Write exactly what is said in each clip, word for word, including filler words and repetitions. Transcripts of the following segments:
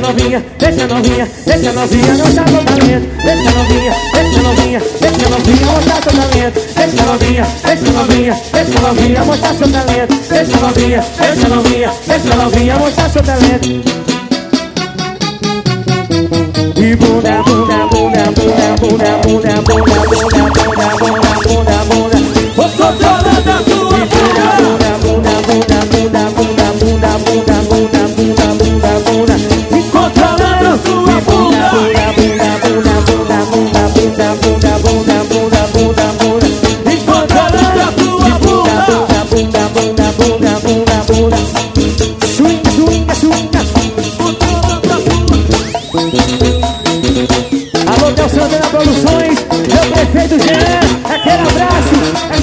novinha, deixa novinha, deixa novinha mostrar seu talento. Deixa novinha, deixa novinha, deixa novinha mostrar seu talento. Deixa novinha, deixa novinha, deixa novinha mostrar seu talento. Deixa novinha, deixa novinha, deixa novinha mostrar seu talento. E bunda, bunda, bunda, bunda, bunda, bunda, bunda, bunda, bunda, bunda, bunda, bunda. Vou controlando a sua bunda, bunda, bunda, bunda, bunda, bunda, bunda, bunda, bunda, bunda, bunda. E controlando a sua bunda, bunda, bunda, bunda, bunda, bunda, bunda, bunda, bunda, bunda, bunda. E controlando a sua bunda, bunda, bunda, bunda, bunda, bunda. Swinga, swinga, swinga. Alô, Del Santana Produções, meu prefeito Jean, aquele abraço.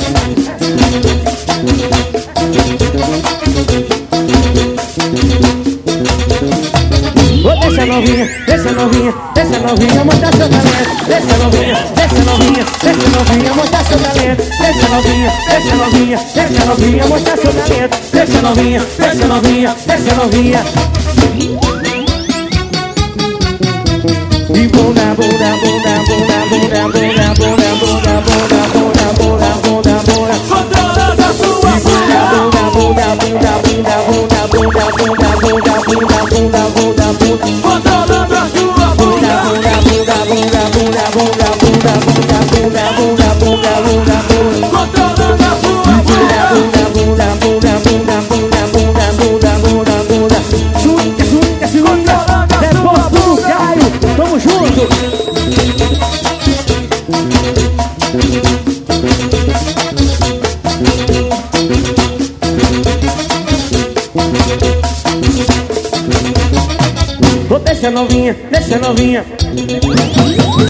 Oh, deixa novinha, deixa novinha, deixa novinha mostrar seu talento. Deixa novinha, deixa novinha, deixa novinha mostrar seu talento. Deixa novinha, deixa novinha, deixa novinha mostrar seu talento. Deixa novinha, deixa novinha, deixa novinha. E bunda, bunda, bunda, bunda, bunda, bunda, bunda, bunda, bunda, bunda, bunda, bunda, bunda. Controlando a sua bunda. Bunda, bunda, bunda, bunda, bunda, bunda, bunda, bunda, bunda, bunda, bunda. Controlando a sua bunda. Bunda, bunda, bunda, bunda, bunda, bunda, bunda, bunda, bunda, bunda, bunda, bunda. Controlando a sua bunda. Bunda, bunda, bunda, bunda, bunda, bunda, bunda, bunda, bunda. Swinga, swinga, swinga. Depois do Caio, tamo junto. Oh, deixa novinha, deixa novinha.